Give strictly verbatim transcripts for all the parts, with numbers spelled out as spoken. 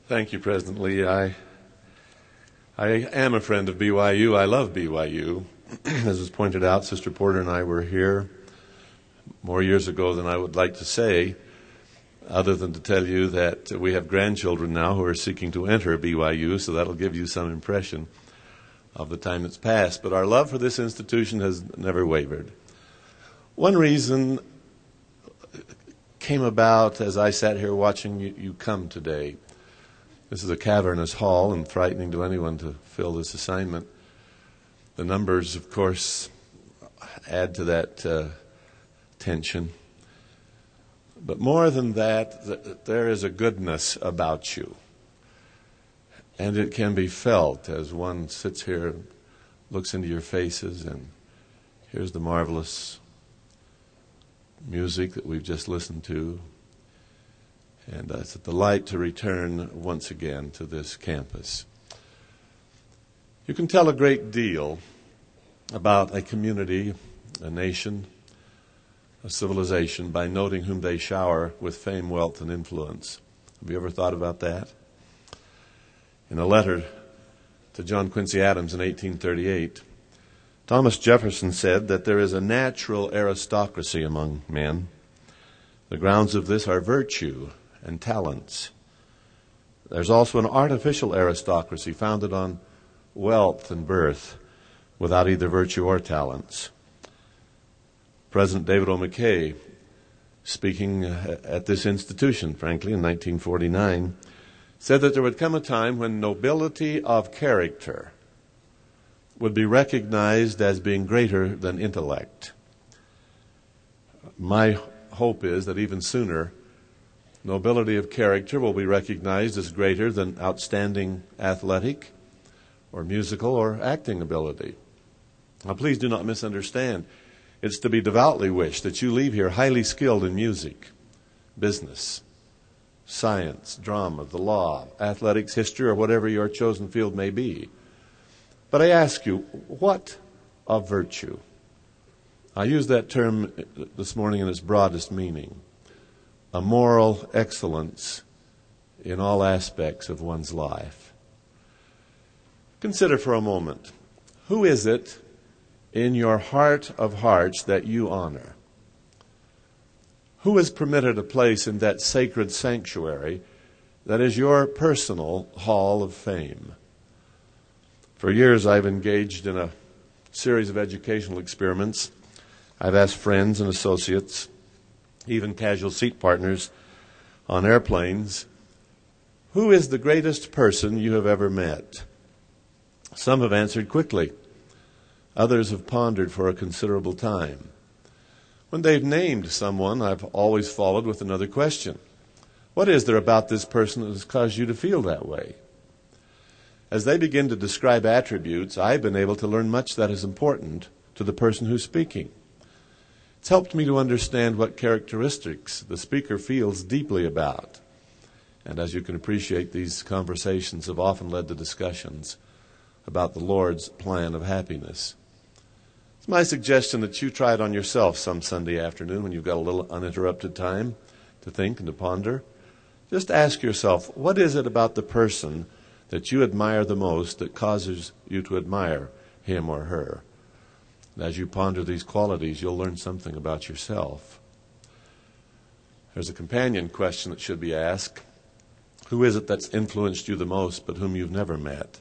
Thank you, President Lee. I I am a friend of B Y U. I love B Y U. As was pointed out, Sister Porter and I were here more years ago than I would like to say, other than to tell you that we have grandchildren now who are seeking to enter B Y U, so that'll give you some impression of the time that's passed. But our love for this institution has never wavered. One reason came about as I sat here watching you, you come today. This is a cavernous hall and frightening to anyone to fill this assignment. The numbers, of course, add to that uh, tension. But more than that, th- there is a goodness about you. And it can be felt as one sits here and looks into your faces and hears the marvelous music that we've just listened to. And uh, it's a delight to return once again to this campus. You can tell a great deal about a community, a nation, a civilization by noting whom they shower with fame, wealth, and influence. Have you ever thought about that? In a letter to John Quincy Adams in eighteen thirty-eight, Thomas Jefferson said that there is a natural aristocracy among men. The grounds of this are virtue and talents. There's also an artificial aristocracy founded on wealth and birth without either virtue or talents. President David O. McKay, speaking at this institution, frankly, in nineteen forty-nine, said that there would come a time when nobility of character would be recognized as being greater than intellect. My hope is that even sooner, nobility of character will be recognized as greater than outstanding athletic or musical or acting ability. Now, please do not misunderstand. It's to be devoutly wished that you leave here highly skilled in music, business, science, drama, the law, athletics, history, or whatever your chosen field may be. But I ask you, what of virtue? I use that term this morning in its broadest meaning. A moral excellence in all aspects of one's life. Consider for a moment, who is it in your heart of hearts that you honor? Who is permitted a place in that sacred sanctuary that is your personal hall of fame? For years I've engaged in a series of educational experiments. I've asked friends and associates, even casual seat partners on airplanes, who is the greatest person you have ever met? Some have answered quickly. Others have pondered for a considerable time. When they've named someone, I've always followed with another question. What is there about this person that has caused you to feel that way? As they begin to describe attributes, I've been able to learn much that is important to the person who's speaking. It's helped me to understand what characteristics the speaker feels deeply about. And as you can appreciate, these conversations have often led to discussions about the Lord's plan of happiness. It's my suggestion that you try it on yourself some Sunday afternoon when you've got a little uninterrupted time to think and to ponder. Just ask yourself, what is it about the person that you admire the most that causes you to admire him or her? And as you ponder these qualities, you'll learn something about yourself. There's a companion question that should be asked. Who is it that's influenced you the most but whom you've never met?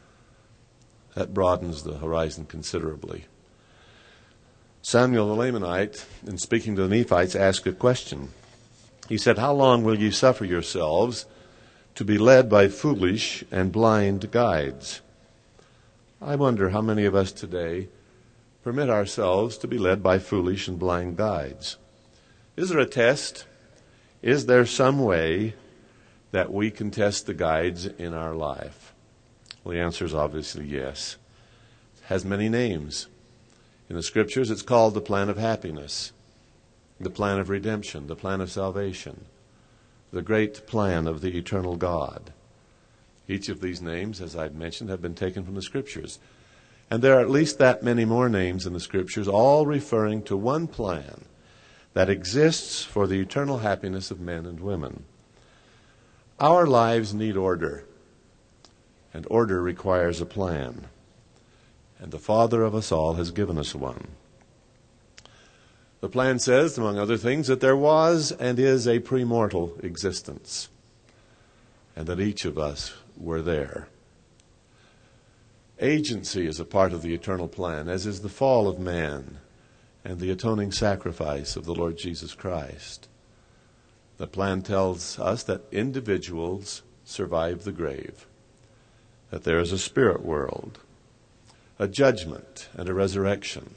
That broadens the horizon considerably. Samuel the Lamanite, in speaking to the Nephites, asked a question. He said, "How long will ye suffer yourselves to be led by foolish and blind guides?" I wonder how many of us today permit ourselves to be led by foolish and blind guides. Is there a test? Is there some way that we can test the guides in our life? Well, the answer is obviously yes. It has many names. In the Scriptures, it's called the plan of happiness, the plan of redemption, the plan of salvation, the great plan of the eternal God. Each of these names, as I've mentioned, have been taken from the Scriptures. And there are at least that many more names in the Scriptures, all referring to one plan that exists for the eternal happiness of men and women. Our lives need order, and order requires a plan. And the Father of us all has given us one. The plan says, among other things, that there was and is a premortal existence, and that each of us were there. Agency is a part of the eternal plan, as is the fall of man and the atoning sacrifice of the Lord Jesus Christ. The plan tells us that individuals survive the grave, that there is a spirit world, a judgment, and a resurrection.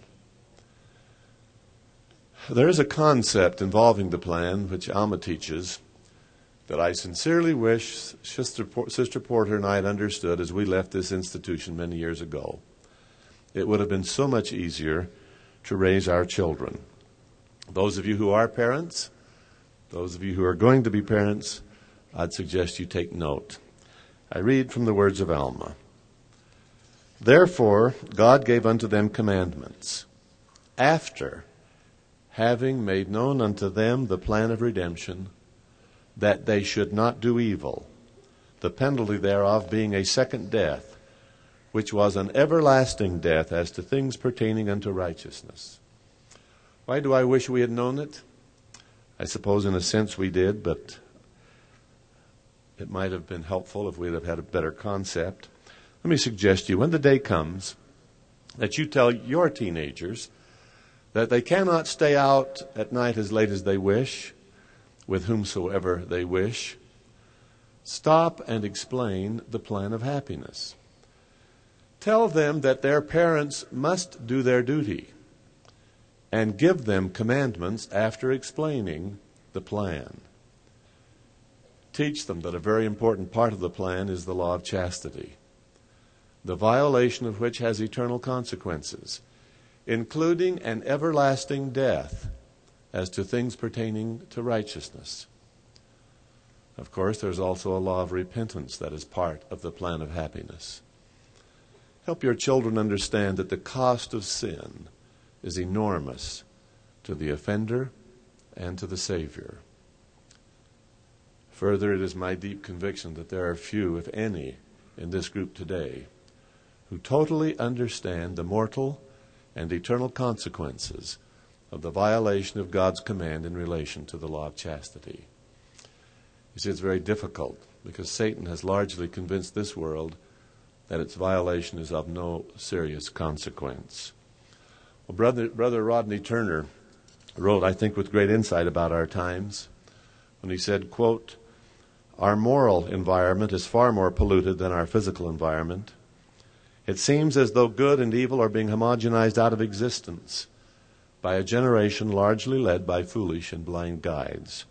There is a concept involving the plan, which Alma teaches, that I sincerely wish Sister Porter and I had understood as we left this institution many years ago. It would have been so much easier to raise our children. Those of you who are parents, those of you who are going to be parents, I'd suggest you take note. I read from the words of Alma. Therefore, God gave unto them commandments, after having made known unto them the plan of redemption, that they should not do evil, the penalty thereof being a second death, which was an everlasting death as to things pertaining unto righteousness. Why do I wish we had known it? I suppose in a sense we did, but it might have been helpful if we'd have had a better concept. Let me suggest to you, when the day comes that you tell your teenagers that they cannot stay out at night as late as they wish, with whomsoever they wish, stop and explain the plan of happiness. Tell them that their parents must do their duty, and give them commandments after explaining the plan. Teach them that a very important part of the plan is the law of chastity, the violation of which has eternal consequences, including an everlasting death as to things pertaining to righteousness. Of course, there's also a law of repentance that is part of the plan of happiness. Help your children understand that the cost of sin is enormous to the offender and to the Savior. Further, it is my deep conviction that there are few, if any, in this group today who totally understand the mortal and eternal consequences of the violation of God's command in relation to the law of chastity. You see, it's very difficult because Satan has largely convinced this world that its violation is of no serious consequence. Well, Brother, Brother Rodney Turner wrote, I think with great insight about our times, when he said, quote, our moral environment is far more polluted than our physical environment. It seems as though good and evil are being homogenized out of existence by a generation largely led by foolish and blind guides.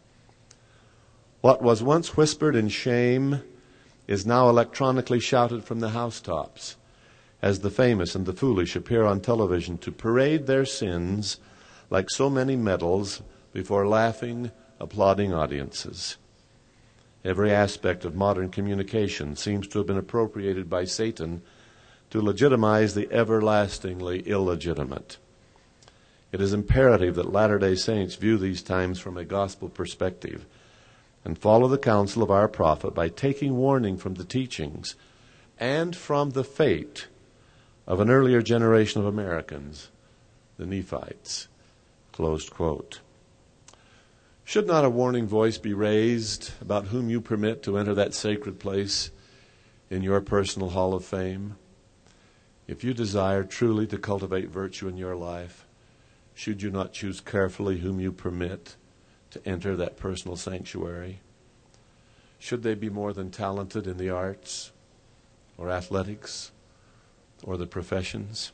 What was once whispered in shame is now electronically shouted from the housetops as the famous and the foolish appear on television to parade their sins like so many medals before laughing, applauding audiences. Every aspect of modern communication seems to have been appropriated by Satan to legitimize the everlastingly illegitimate. It is imperative that Latter-day Saints view these times from a gospel perspective and follow the counsel of our prophet by taking warning from the teachings and from the fate of an earlier generation of Americans, the Nephites. Closed quote. Should not a warning voice be raised about whom you permit to enter that sacred place in your personal hall of fame? If you desire truly to cultivate virtue in your life, should you not choose carefully whom you permit to enter that personal sanctuary? Should they be more than talented in the arts or athletics or the professions?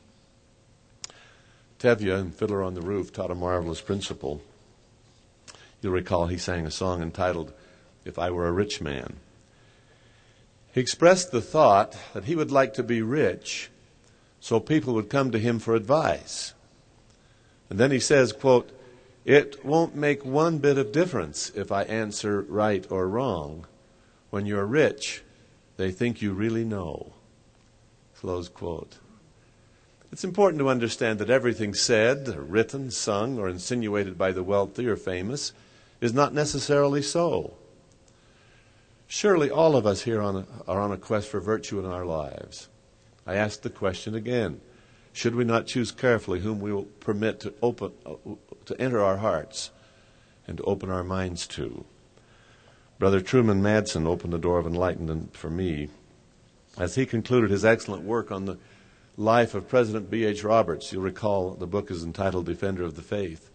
Tevye in Fiddler on the Roof taught a marvelous principle. You'll recall he sang a song entitled, If I Were a Rich Man. He expressed the thought that he would like to be rich so people would come to him for advice. And then he says, quote, it won't make one bit of difference if I answer right or wrong. When you're rich, they think you really know. Close quote. It's important to understand that everything said, or written, sung, or insinuated by the wealthy or famous is not necessarily so. Surely all of us here on a, are on a quest for virtue in our lives. I ask the question again. Should we not choose carefully whom we will permit to open, uh, to enter our hearts and to open our minds to? Brother Truman Madsen opened the door of enlightenment for me as he concluded his excellent work on the life of President B H Roberts. You'll recall the book is entitled Defender of the Faith.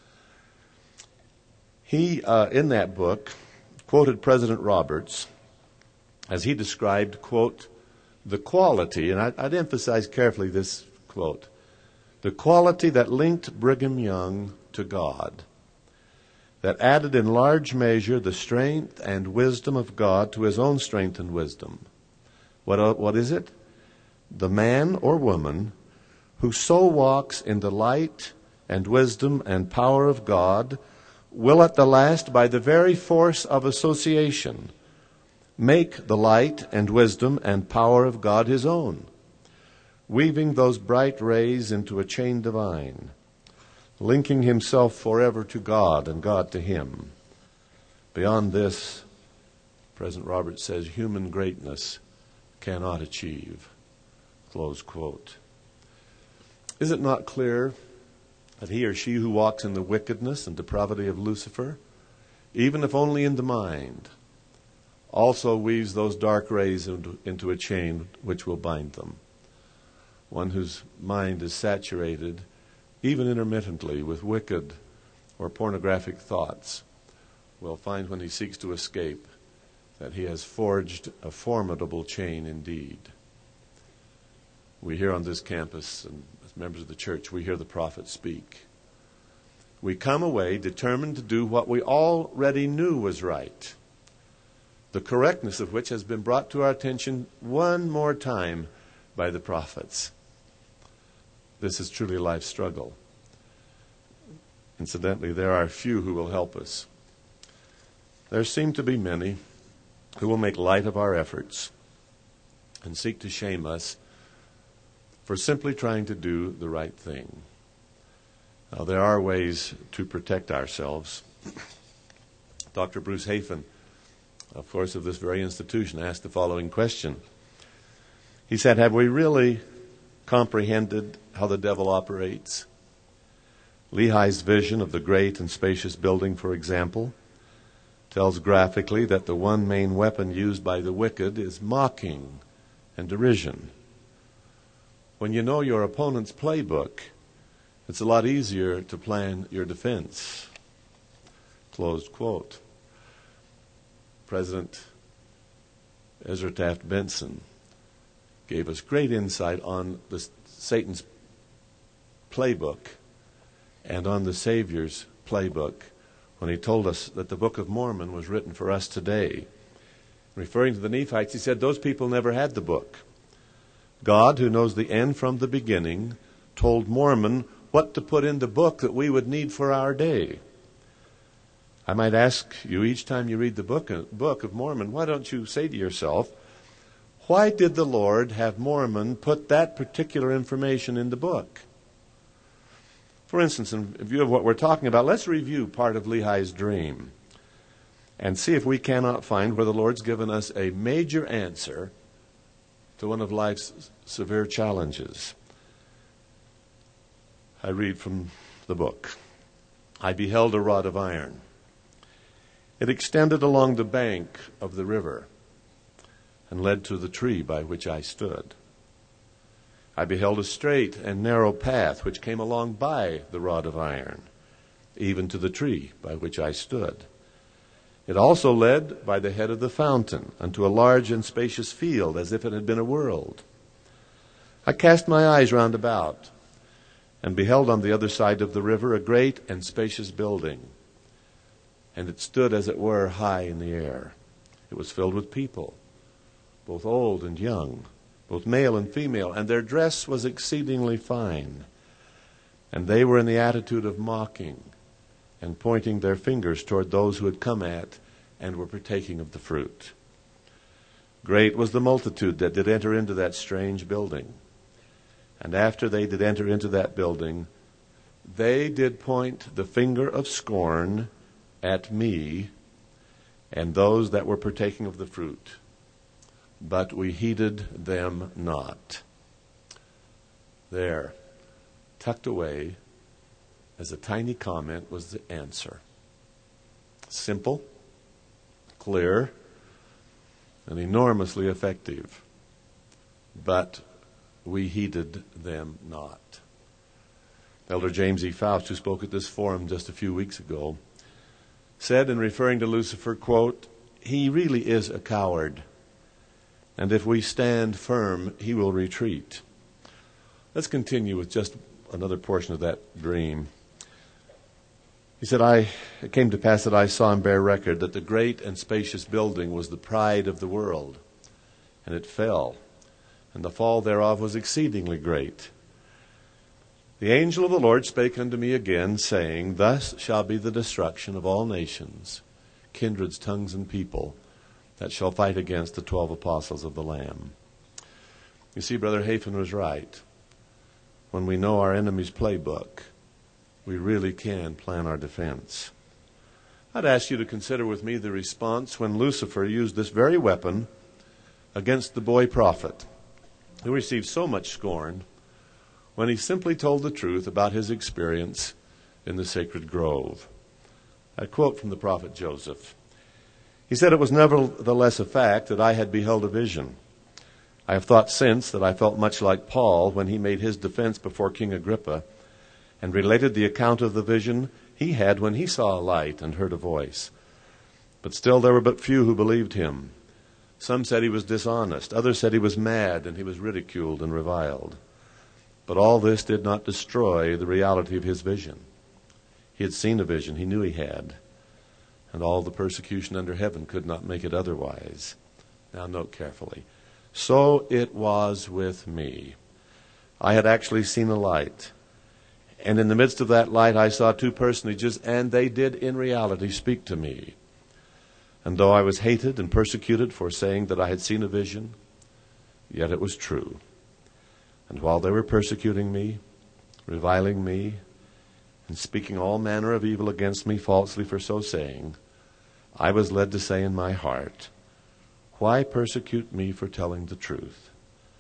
He, uh, in that book, quoted President Roberts as he described, quote, the quality, and I, I'd emphasize carefully this quote, the quality that linked Brigham Young to God, that added in large measure the strength and wisdom of God to his own strength and wisdom. What, what is it? The man or woman who so walks in the light and wisdom and power of God will at the last, by the very force of association, make the light and wisdom and power of God his own, weaving those bright rays into a chain divine, linking himself forever to God and God to him. Beyond this, President Roberts says, human greatness cannot achieve. Close quote. Is it not clear that he or she who walks in the wickedness and depravity of Lucifer, even if only in the mind, also weaves those dark rays into, into a chain which will bind them? One whose mind is saturated, even intermittently, with wicked or pornographic thoughts will find when he seeks to escape that he has forged a formidable chain indeed. We hear on this campus, and as members of the church, we hear the prophet speak. We come away determined to do what we already knew was right, the correctness of which has been brought to our attention one more time by the prophets. This is truly life's struggle. Incidentally, there are few who will help us. There seem to be many who will make light of our efforts and seek to shame us for simply trying to do the right thing. Now, there are ways to protect ourselves. Doctor Bruce Hafen, of course, of this very institution, asked the following question. He said, have we really comprehended how the devil operates? Lehi's vision of the great and spacious building, for example, tells graphically that the one main weapon used by the wicked is mocking and derision. When you know your opponent's playbook, it's a lot easier to plan your defense. Closed quote. President Ezra Taft Benson gave us great insight on the, Satan's playbook and on the Savior's playbook when he told us that the Book of Mormon was written for us today. Referring to the Nephites, he said those people never had the book. God, who knows the end from the beginning, told Mormon what to put in the book that we would need for our day. I might ask you each time you read the book, book of Mormon, why don't you say to yourself, why did the Lord have Mormon put that particular information in the book? For instance, in view of what we're talking about, let's review part of Lehi's dream and see if we cannot find where the Lord's given us a major answer to one of life's severe challenges. I read from the book. I beheld a rod of iron. It extended along the bank of the river and led to the tree by which I stood. I beheld a straight and narrow path which came along by the rod of iron, even to the tree by which I stood. It also led by the head of the fountain unto a large and spacious field, as if it had been a world. I cast my eyes round about, and beheld on the other side of the river a great and spacious building, and it stood, as it were, high in the air. It was filled with people, both old and young, both male and female, and their dress was exceedingly fine. And they were in the attitude of mocking and pointing their fingers toward those who had come at and were partaking of the fruit. Great was the multitude that did enter into that strange building. And after they did enter into that building, they did point the finger of scorn at me and those that were partaking of the fruit, but we heeded them not. There, tucked away as a tiny comment, was the answer. Simple, clear, and enormously effective. But we heeded them not. Elder James E. Faust, who spoke at this forum just a few weeks ago, said in referring to Lucifer, quote, "He really is a coward, and if we stand firm, he will retreat." Let's continue with just another portion of that dream. He said, I, it came to pass that I saw and bear record that the great and spacious building was the pride of the world, and it fell, and the fall thereof was exceedingly great. The angel of the Lord spake unto me again, saying, Thus shall be the destruction of all nations, kindreds, tongues, and people, that shall fight against the twelve apostles of the Lamb. You see, Brother Hafen was right. When we know our enemy's playbook, we really can plan our defense. I'd ask you to consider with me the response when Lucifer used this very weapon against the boy prophet, who received so much scorn when he simply told the truth about his experience in the sacred grove. I quote from the prophet Joseph. He said, It was nevertheless a fact that I had beheld a vision. I have thought since that I felt much like Paul when he made his defense before King Agrippa and related the account of the vision he had when he saw a light and heard a voice. But still there were but few who believed him. Some said he was dishonest. Others said he was mad and he was ridiculed and reviled. But all this did not destroy the reality of his vision. He had seen a vision. He knew he had. And all the persecution under heaven could not make it otherwise. Now note carefully. So it was with me. I had actually seen a light. And in the midst of that light I saw two personages, and they did in reality speak to me. And though I was hated and persecuted for saying that I had seen a vision, yet it was true. And while they were persecuting me, reviling me, and speaking all manner of evil against me falsely for so saying, I was led to say in my heart, Why persecute me for telling the truth?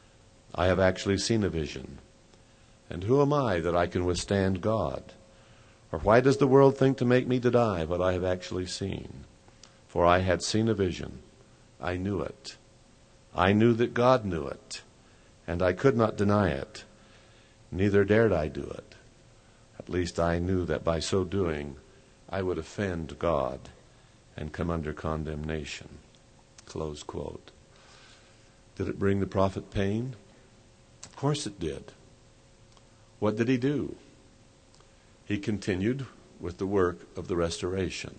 I have actually seen a vision. And who am I that I can withstand God? Or why does the world think to make me deny what I have actually seen? For I had seen a vision. I knew it. I knew that God knew it. And I could not deny it. Neither dared I do it. At least I knew that by so doing, I would offend God and come under condemnation. Close quote. Did it bring the prophet pain? Of course it did. What did he do? He continued with the work of the restoration.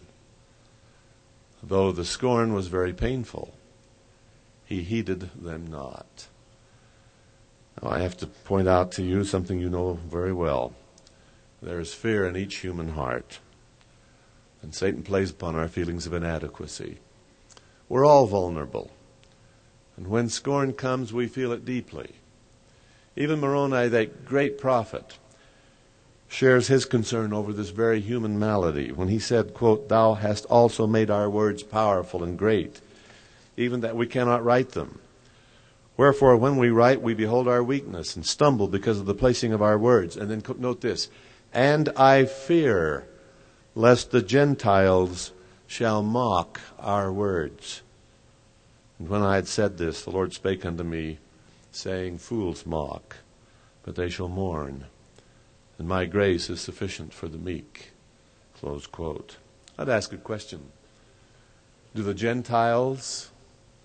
Though the scorn was very painful, he heeded them not. Now, I have to point out to you something you know very well. There is fear in each human heart, and Satan plays upon our feelings of inadequacy. We're all vulnerable, and when scorn comes, we feel it deeply. Even Moroni, that great prophet, shares his concern over this very human malady when he said, quote, Thou hast also made our words powerful and great, even that we cannot write them. Wherefore, when we write, we behold our weakness and stumble because of the placing of our words. And then note this, And I fear lest the Gentiles shall mock our words. And when I had said this, the Lord spake unto me, saying, Fools mock, but they shall mourn. And my grace is sufficient for the meek. Close quote. I'd ask a question. Do the Gentiles,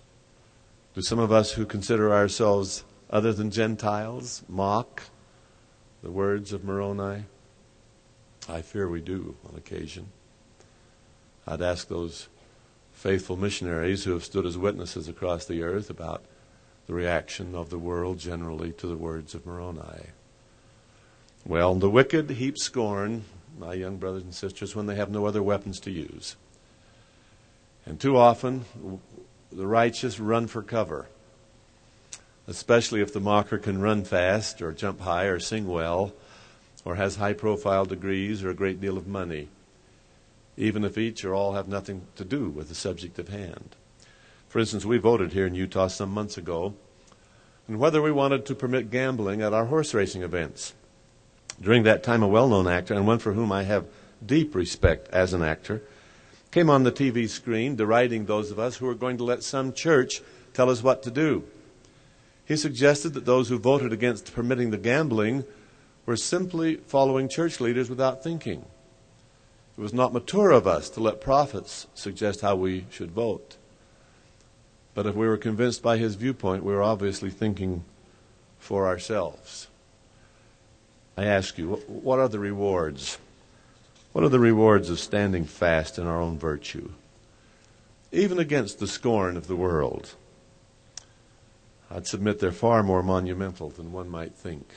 do some of us who consider ourselves other than Gentiles, mock the words of Moroni? I fear we do on occasion. I'd ask those faithful missionaries who have stood as witnesses across the earth about the reaction of the world generally to the words of Moroni. Well, the wicked heap scorn, my young brothers and sisters, when they have no other weapons to use. And too often, the righteous run for cover, especially if the mocker can run fast or jump high or sing well or has high-profile degrees or a great deal of money. even if each or all have nothing to do with the subject at hand. For instance, we voted here in Utah some months ago on whether we wanted to permit gambling at our horse racing events. During that time, a well-known actor, and one for whom I have deep respect as an actor, came on the T V screen deriding those of us who were going to let some church tell us what to do. He suggested that those who voted against permitting the gambling were simply following church leaders without thinking. It was not mature of us to let prophets suggest how we should vote. But if we were convinced by his viewpoint, we were obviously thinking for ourselves. I ask you, what are the rewards? What are the rewards of standing fast in our own virtue, even against the scorn of the world? I'd submit they're far more monumental than one might think.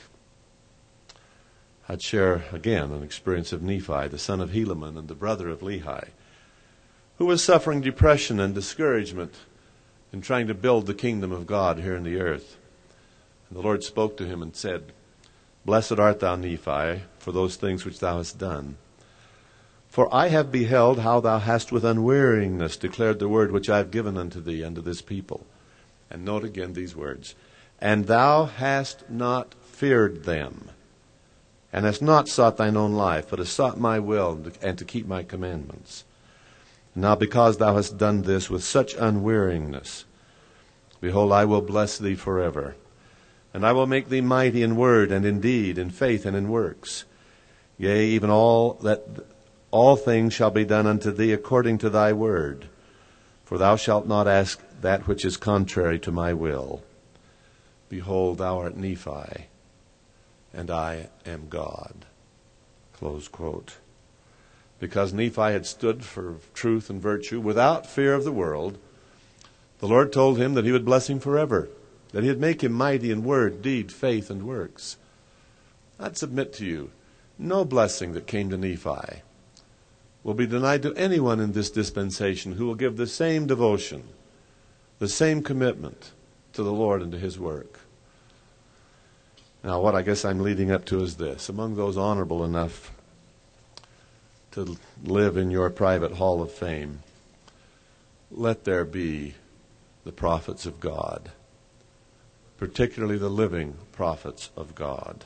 I'd share again an experience of Nephi, the son of Helaman and the brother of Lehi, who was suffering depression and discouragement in trying to build the kingdom of God here in the earth. And the Lord spoke to him and said, "Blessed art thou, Nephi, for those things which thou hast done. For I have beheld how thou hast with unweariness declared the word which I have given unto thee, unto this people." And note again these words, "And thou hast not feared them, and hast not sought thine own life, but hast sought my will and to keep my commandments. Now because thou hast done this with such unweariness, behold, I will bless thee forever. And I will make thee mighty in word and in deed, in faith and in works. Yea, even all that all things shall be done unto thee according to thy word. For thou shalt not ask that which is contrary to my will. Behold, thou art Nephi, and I am God." Close quote. Because Nephi had stood for truth and virtue without fear of the world, the Lord told him that he would bless him forever, that he'd make him mighty in word, deed, faith, and works. I'd submit to you, no blessing that came to Nephi will be denied to anyone in this dispensation who will give the same devotion, the same commitment to the Lord and to his work. Now, what I guess I'm leading up to is this. Among those honorable enough to live in your private hall of fame, let there be the prophets of God, particularly the living prophets of God.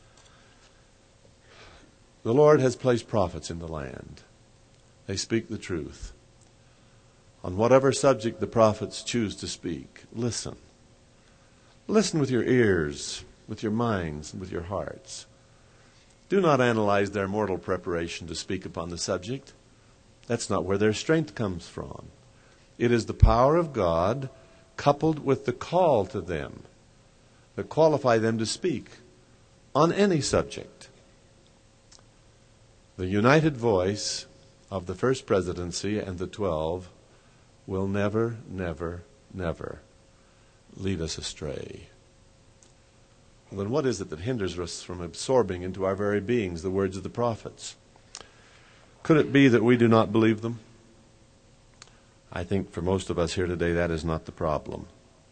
The Lord has placed prophets in the land. They speak the truth. On whatever subject the prophets choose to speak, listen. Listen with your ears, with your minds, and with your hearts. Do not analyze their mortal preparation to speak upon the subject. That's not where their strength comes from. It is the power of God coupled with the call to them that qualify them to speak on any subject. The united voice of the First Presidency and the Twelve will never, never, never lead us astray. Well, then what is it that hinders us from absorbing into our very beings the words of the prophets? Could it be that we do not believe them? I think for most of us here today that is not the problem.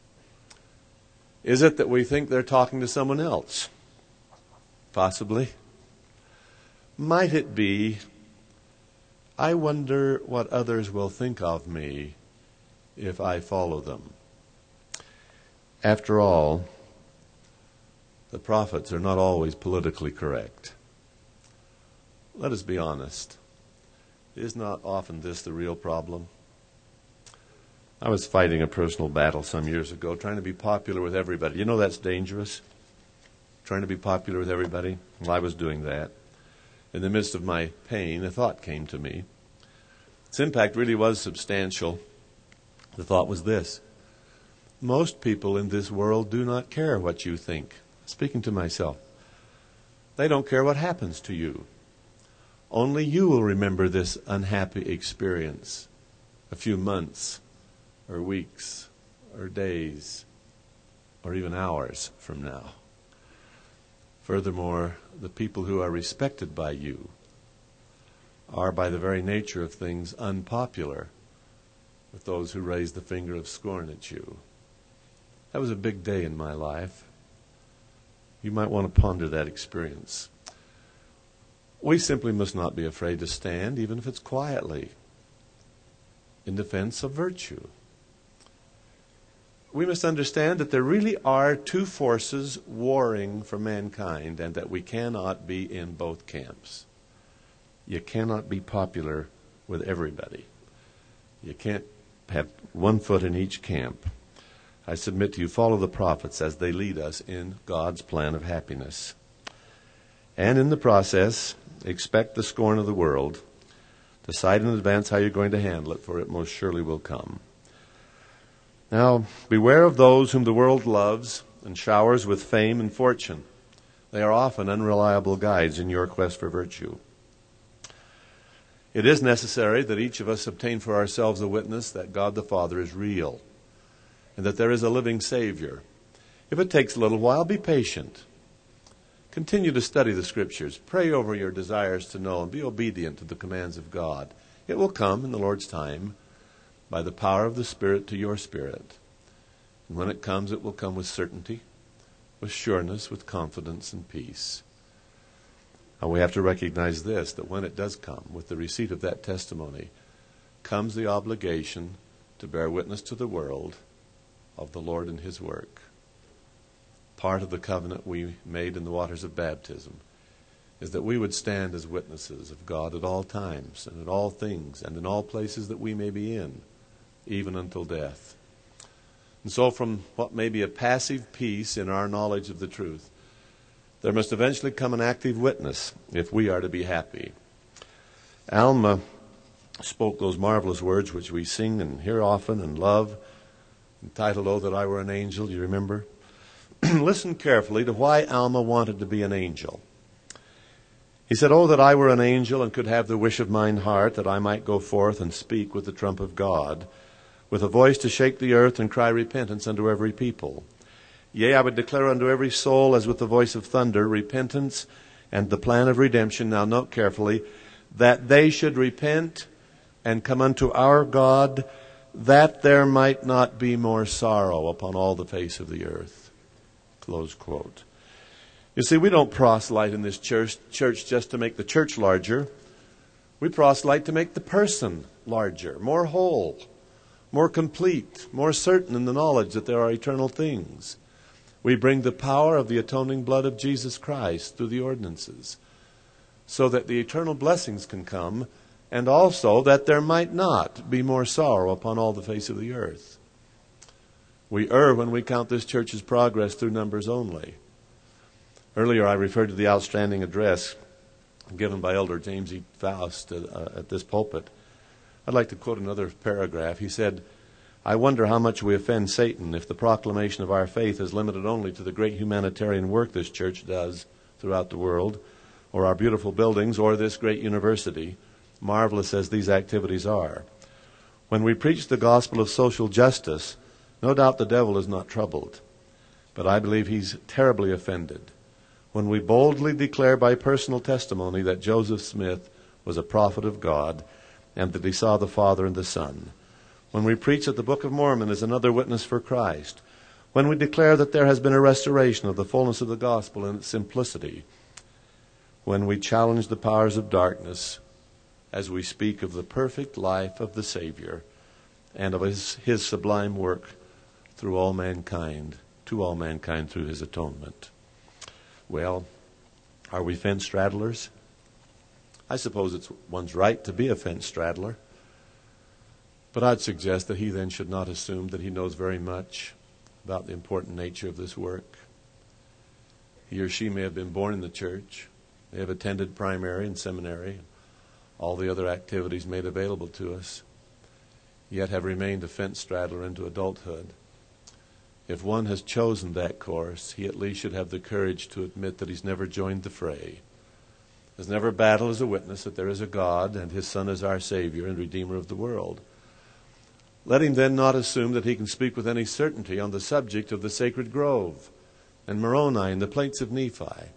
Is it that we think they're talking to someone else? Possibly. Might it be, I wonder what others will think of me if I follow them? After all, the prophets are not always politically correct. Let us be honest. Is not often this the real problem? I was fighting a personal battle some years ago, trying to be popular with everybody. You know that's dangerous? Trying to be popular with everybody? Well, I was doing that. In the midst of my pain, a thought came to me. Its impact really was substantial. The thought was this: most people in this world do not care what you think. Speaking to myself. They don't care what happens to you. Only you will remember this unhappy experience a few months or weeks or days or even hours from now. Furthermore, the people who are respected by you are by the very nature of things unpopular with those who raise the finger of scorn at you. That was a big day in my life. You might want to ponder that experience. we simply must not be afraid to stand, even if it's quietly, in defense of virtue. We must understand that there really are two forces warring for mankind, and that we cannot be in both camps. You cannot be popular with everybody. You can't have one foot in each camp. I submit to you, follow the prophets as they lead us in God's plan of happiness. And in the process, expect the scorn of the world. Decide in advance how you're going to handle it, for it most surely will come. Now, beware of those whom the world loves and showers with fame and fortune. They are often unreliable guides in your quest for virtue. It is necessary that each of us obtain for ourselves a witness that God the Father is real and that there is a living Savior. If it takes a little while, be patient. Continue to study the Scriptures. Pray over your desires to know and be obedient to the commands of God. It will come in the Lord's time by the power of the Spirit to your spirit. And when it comes, it will come with certainty, with sureness, with confidence and peace. And we have to recognize this, that when it does come, with the receipt of that testimony, comes the obligation to bear witness to the world of the Lord and His work. Part of the covenant we made in the waters of baptism is that we would stand as witnesses of God at all times and at all things and in all places that we may be in, even until death. And so from what may be a passive peace in our knowledge of the truth, there must eventually come an active witness if we are to be happy. Alma spoke those marvelous words which we sing and hear often and love, entitled, "Oh, that I Were an Angel." Do you remember? Listen carefully to why Alma wanted to be an angel. He said, "Oh, that I were an angel and could have the wish of mine heart, that I might go forth and speak with the trump of God, with a voice to shake the earth and cry repentance unto every people. Yea, I would declare unto every soul as with the voice of thunder, repentance and the plan of redemption." Now note carefully, "that they should repent and come unto our God, that there might not be more sorrow upon all the face of the earth." Close quote. You see, we don't proselyte in this church, church just to make the church larger. We proselyte to make the person larger, more whole, more complete, more certain in the knowledge that there are eternal things. We bring the power of the atoning blood of Jesus Christ through the ordinances, so that the eternal blessings can come, and also that there might not be more sorrow upon all the face of the earth. We err when we count this church's progress through numbers only. Earlier I referred to the outstanding address given by Elder James E. Faust uh, at this pulpit. I'd like to quote another paragraph. He said, "I wonder how much we offend Satan if the proclamation of our faith is limited only to the great humanitarian work this church does throughout the world, or our beautiful buildings, or this great university, marvelous as these activities are. When we preach the gospel of social justice, no doubt the devil is not troubled, but I believe he's terribly offended. When we boldly declare by personal testimony that Joseph Smith was a prophet of God and that he saw the Father and the Son. When we preach that the Book of Mormon is another witness for Christ. When we declare that there has been a restoration of the fullness of the gospel in its simplicity. When we challenge the powers of darkness as we speak of the perfect life of the Savior and of his, his sublime work through all mankind, to all mankind through his atonement." Well, are we fence straddlers? I suppose it's one's right to be a fence straddler. But I'd suggest that he then should not assume that he knows very much about the important nature of this work. He or she may have been born in the church. They have attended primary and seminary, all the other activities made available to us, yet have remained a fence straddler into adulthood. If one has chosen that course, he at least should have the courage to admit that he's never joined the fray, has never battled as a witness that there is a God and his Son is our Savior and Redeemer of the world. Let him then not assume that he can speak with any certainty on the subject of the sacred grove and Moroni and the plates of Nephi.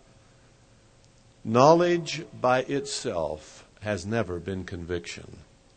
Knowledge by itself has never been conviction.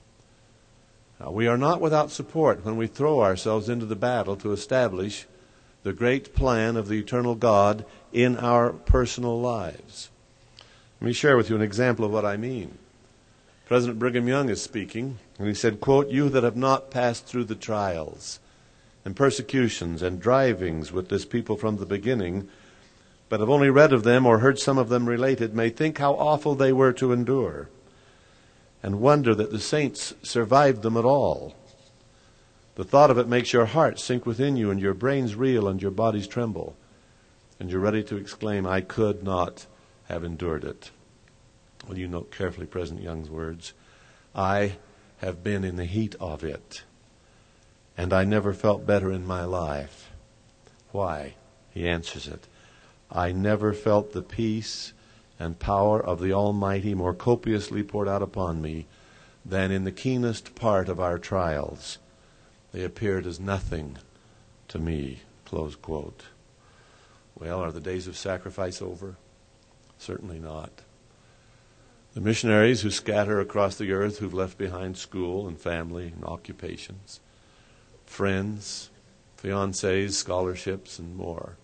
Now, we are not without support when we throw ourselves into the battle to establish the great plan of the eternal God in our personal lives. Let me share with you an example of what I mean. President Brigham Young is speaking, and he said, quote, "You that have not passed through the trials and persecutions and drivings with this people from the beginning, but have only read of them or heard some of them related, may think how awful they were to endure, and wonder that the saints survived them at all. The thought of it makes your heart sink within you, and your brains reel, and your bodies tremble, and you're ready to exclaim, 'I could not have endured it.'" Will you note carefully President Young's words? "I have been in the heat of it, and I never felt better in my life." Why? He answers it. "I never felt the peace and power of the Almighty more copiously poured out upon me than in the keenest part of our trials. They appeared as nothing to me." Close quote. Well, are the days of sacrifice over? Certainly not. The missionaries who scatter across the earth, who've left behind school and family and occupations, friends, fiancés, scholarships, and more.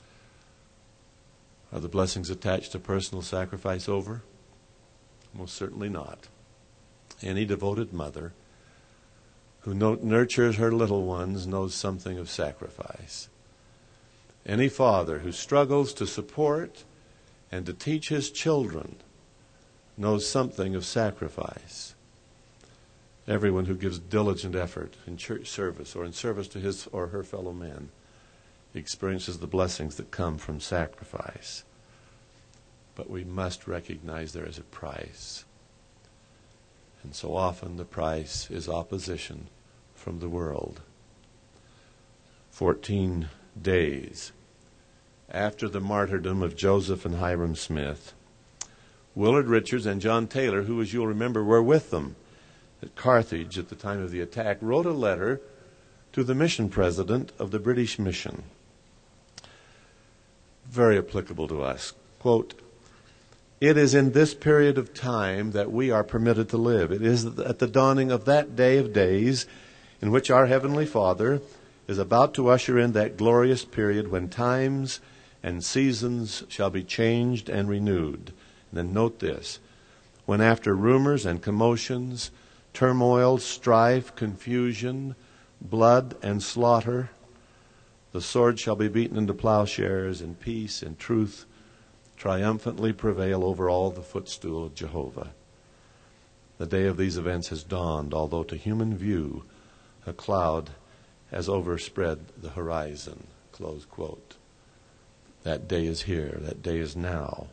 Are the blessings attached to personal sacrifice over? Most certainly not. Any devoted mother who no- nurtures her little ones knows something of sacrifice. Any father who struggles to support and to teach his children knows something of sacrifice. Everyone who gives diligent effort in church service or in service to his or her fellow men experiences the blessings that come from sacrifice. But we must recognize there is a price. And so often the price is opposition from the world. Fourteen days after the martyrdom of Joseph and Hyrum Smith, Willard Richards and John Taylor, who, as you'll remember, were with them at Carthage at the time of the attack, wrote a letter to the mission president of the British mission. Very applicable to us. Quote, "It is in this period of time that we are permitted to live. It is at the dawning of that day of days in which our Heavenly Father is about to usher in that glorious period when times and seasons shall be changed and renewed." And then note this: "When after rumors and commotions, turmoil, strife, confusion, blood, and slaughter, the sword shall be beaten into plowshares, and peace and truth triumphantly prevail over all the footstool of Jehovah. The day of these events has dawned, although to human view a cloud has overspread the horizon." Close quote. That day is here. That day is now.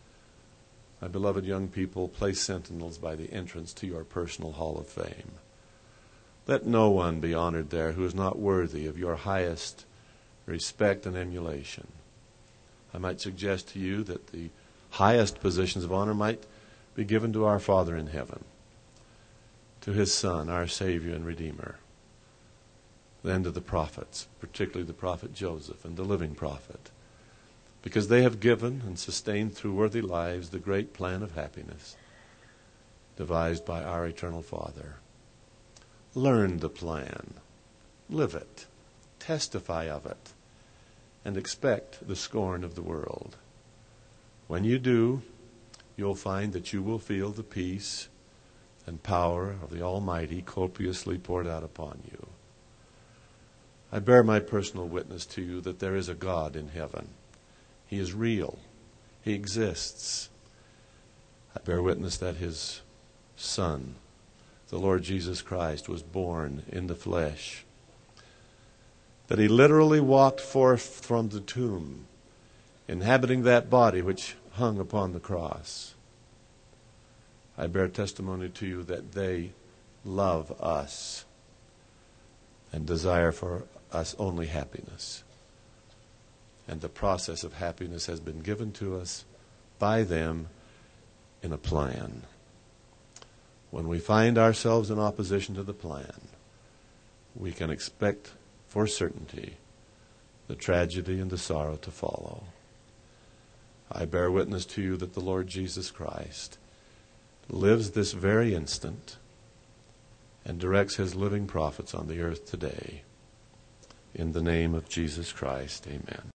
My beloved young people, place sentinels by the entrance to your personal hall of fame. Let no one be honored there who is not worthy of your highest respect and emulation. I might suggest to you that the highest positions of honor might be given to our Father in heaven, to his Son, our Savior and Redeemer, then to the prophets, particularly the prophet Joseph and the living prophet, because they have given and sustained through worthy lives the great plan of happiness devised by our eternal Father. Learn the plan, live it, testify of it, and expect the scorn of the world. When you do, you'll find that you will feel the peace and power of the Almighty copiously poured out upon you. I bear my personal witness to you that there is a God in heaven. He is real. He exists. I bear witness that his Son, the Lord Jesus Christ, was born in the flesh, that he literally walked forth from the tomb, inhabiting that body which hung upon the cross. I bear testimony to you that they love us and desire for us only happiness. And the process of happiness has been given to us by them in a plan. When we find ourselves in opposition to the plan, we can expect for certainty the tragedy and the sorrow to follow. I bear witness to you that the Lord Jesus Christ lives this very instant and directs his living prophets on the earth today. In the name of Jesus Christ, amen.